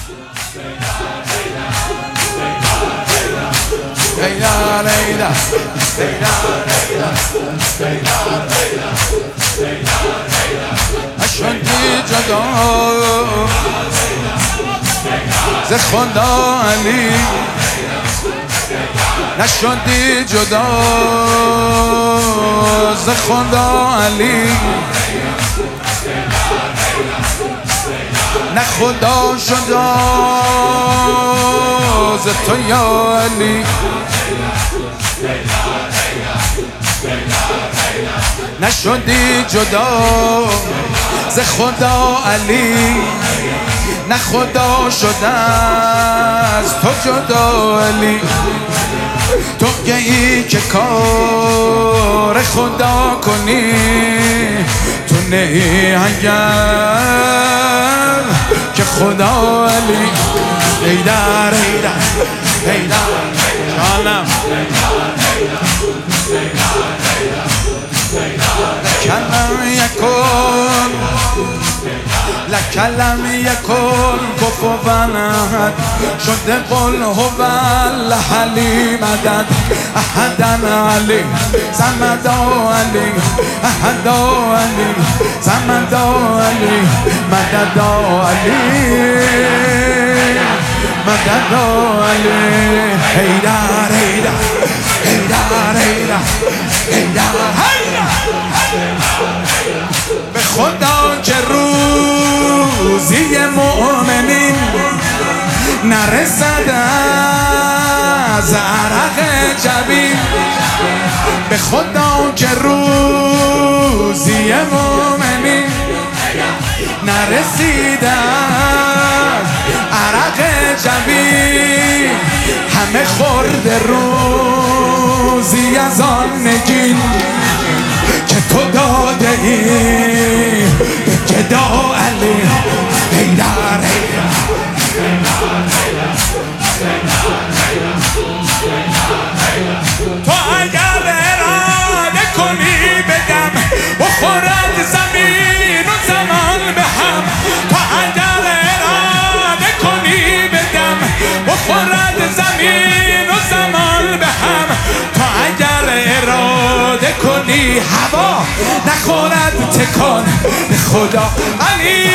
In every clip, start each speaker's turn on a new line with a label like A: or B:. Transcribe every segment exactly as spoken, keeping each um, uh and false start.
A: لیلا لیلا نشدی جدا ز خدا علی، نشدی جدا ز خدا علی، نه خدا شدا ز تو یا علی، نشدی جدا ز خدا علی، نه خدا شده از تو جدا علی. تو گهی که کار خدا کنی تو نهی اگر که خدا علی. ایدر ایدر ایدر جانم لکلم یکن لکلم یکن کفوان احد شده قل هو العلی مدد احدن علی صمد علی احد علی صمد علی مدد علی مدد علی. حیدر حیدر حیدر حیدر حیدر به خدا که روزی مؤمنین نرسد از عرق جبین، به خدا که روزی مؤمنین نرسید از عرق جبین، همه خورده روزی از آن نگین که تو داده ای به گدا علی. حیدر تو اگر اراده کنی بدم بخورد زمین و زمان به هم، تو اگر اراده کنی بدم بخورد زمین و زمان به هم، تو اگر اراده کنی هوا نخورد تکان به خدا علی.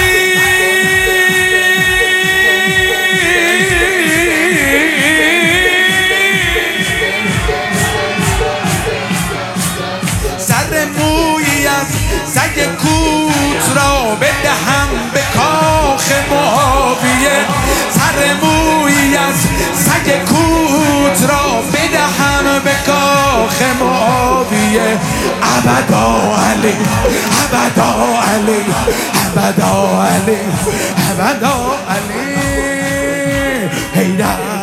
A: سر مویی از سگ کوت را بدهم به کاخ معاویه، سر مویی از سگ کوت را بدهم به کاخ معاویه. ابدا علی ابدا علی ابدا علی ابدا علی. حیدر